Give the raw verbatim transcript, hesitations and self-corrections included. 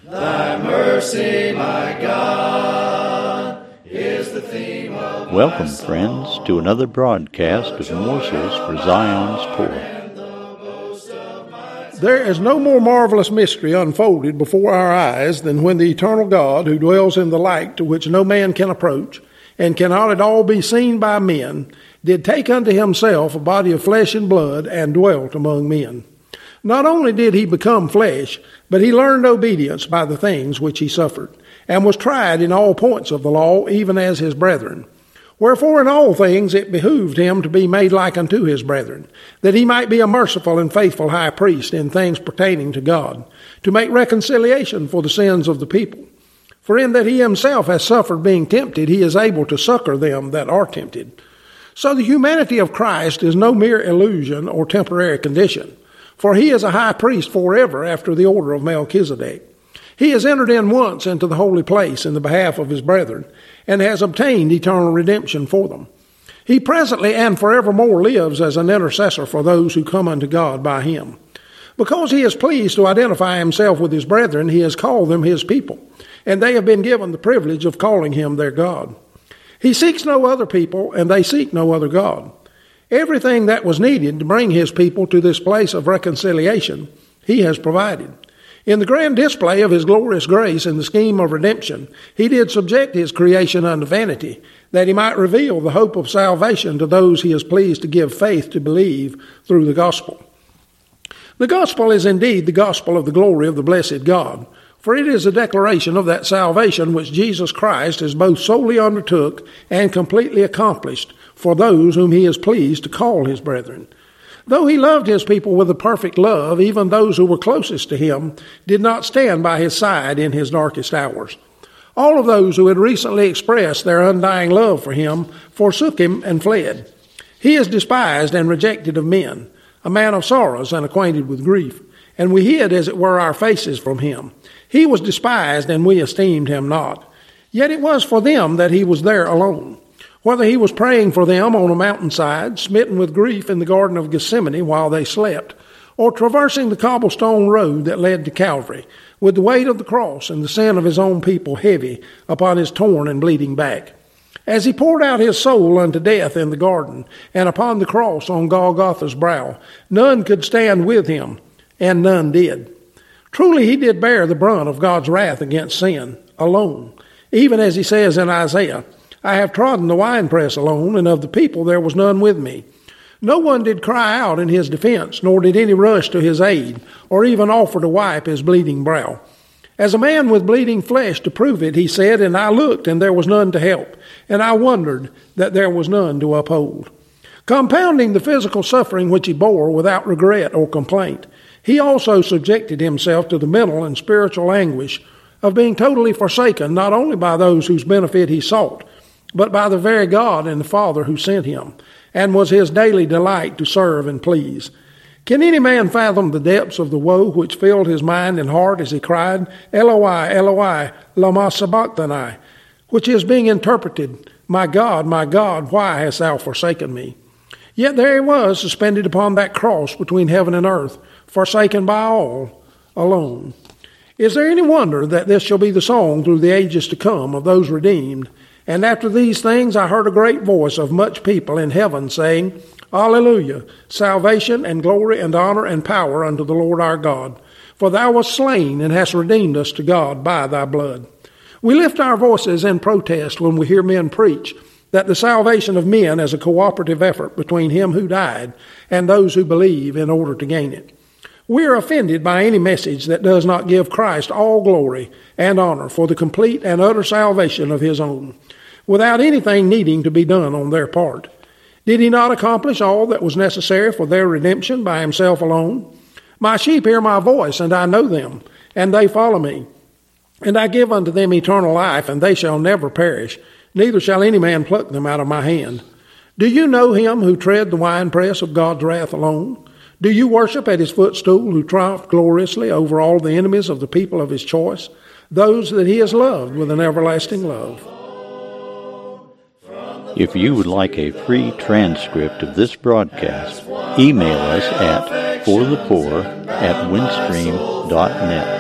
Thy mercy, my God, is the theme of Welcome, friends, to another broadcast of Morsels for Zion's Poor. There is no more marvelous mystery unfolded before our eyes than when the eternal God, who dwells in the light to which no man can approach, and cannot at all be seen by men, did take unto himself a body of flesh and blood, and dwelt among men. Not only did he become flesh, but he learned obedience by the things which he suffered, and was tried in all points of the law, even as his brethren. Wherefore in all things it behooved him to be made like unto his brethren, that he might be a merciful and faithful high priest in things pertaining to God, to make reconciliation for the sins of the people. For in that he himself has suffered being tempted, he is able to succor them that are tempted. So the humanity of Christ is no mere illusion or temporary condition, for he is a high priest forever after the order of Melchizedek. He has entered in once into the holy place in the behalf of his brethren, and has obtained eternal redemption for them. He presently and forevermore lives as an intercessor for those who come unto God by him. Because he is pleased to identify himself with his brethren, he has called them his people, and they have been given the privilege of calling him their God. He seeks no other people, and they seek no other God. Everything that was needed to bring his people to this place of reconciliation, he has provided. In the grand display of his glorious grace in the scheme of redemption, he did subject his creation unto vanity, that he might reveal the hope of salvation to those he is pleased to give faith to believe through the gospel. The gospel is indeed the gospel of the glory of the blessed God, for it is a declaration of that salvation which Jesus Christ has both solely undertook and completely accomplished for those whom he is pleased to call his brethren. Though he loved his people with a perfect love, even those who were closest to him did not stand by his side in his darkest hours. All of those who had recently expressed their undying love for him forsook him and fled. He is despised and rejected of men, a man of sorrows and acquainted with grief, and we hid, as it were, our faces from him. He was despised, and we esteemed him not. Yet it was for them that he was there alone. Whether he was praying for them on a mountainside, smitten with grief in the Garden of Gethsemane while they slept, or traversing the cobblestone road that led to Calvary, with the weight of the cross and the sin of his own people heavy upon his torn and bleeding back. As he poured out his soul unto death in the garden, and upon the cross on Golgotha's brow, none could stand with him, and none did. Truly he did bear the brunt of God's wrath against sin, alone, even as he says in Isaiah, I have trodden the winepress alone, and of the people there was none with me. No one did cry out in his defense, nor did any rush to his aid, or even offer to wipe his bleeding brow. As a man with bleeding flesh to prove it, he said, and I looked, and there was none to help, and I wondered that there was none to uphold. Compounding the physical suffering which he bore without regret or complaint, he also subjected himself to the mental and spiritual anguish of being totally forsaken, not only by those whose benefit he sought, but by the very God and the Father who sent him, and was his daily delight to serve and please. Can any man fathom the depths of the woe which filled his mind and heart as he cried, Eloi, Eloi, lama sabachthani, which is being interpreted, My God, my God, why hast thou forsaken me? Yet there he was, suspended upon that cross between heaven and earth, forsaken by all, alone. Is there any wonder that this shall be the song through the ages to come of those redeemed? And after these things I heard a great voice of much people in heaven saying, Alleluia, salvation and glory and honor and power unto the Lord our God. For thou wast slain and hast redeemed us to God by thy blood. We lift our voices in protest when we hear men preach that the salvation of men is a cooperative effort between him who died and those who believe in order to gain it. We are offended by any message that does not give Christ all glory and honor for the complete and utter salvation of his own, without anything needing to be done on their part. Did he not accomplish all that was necessary for their redemption by himself alone? My sheep hear my voice, and I know them, and they follow me. And I give unto them eternal life, and they shall never perish, neither shall any man pluck them out of my hand. Do you know him who tread the winepress of God's wrath alone? Do you worship at his footstool, who triumphed gloriously over all the enemies of the people of his choice, those that he has loved with an everlasting love? If you would like a free transcript of this broadcast, email us at forthepoor at windstream dot net.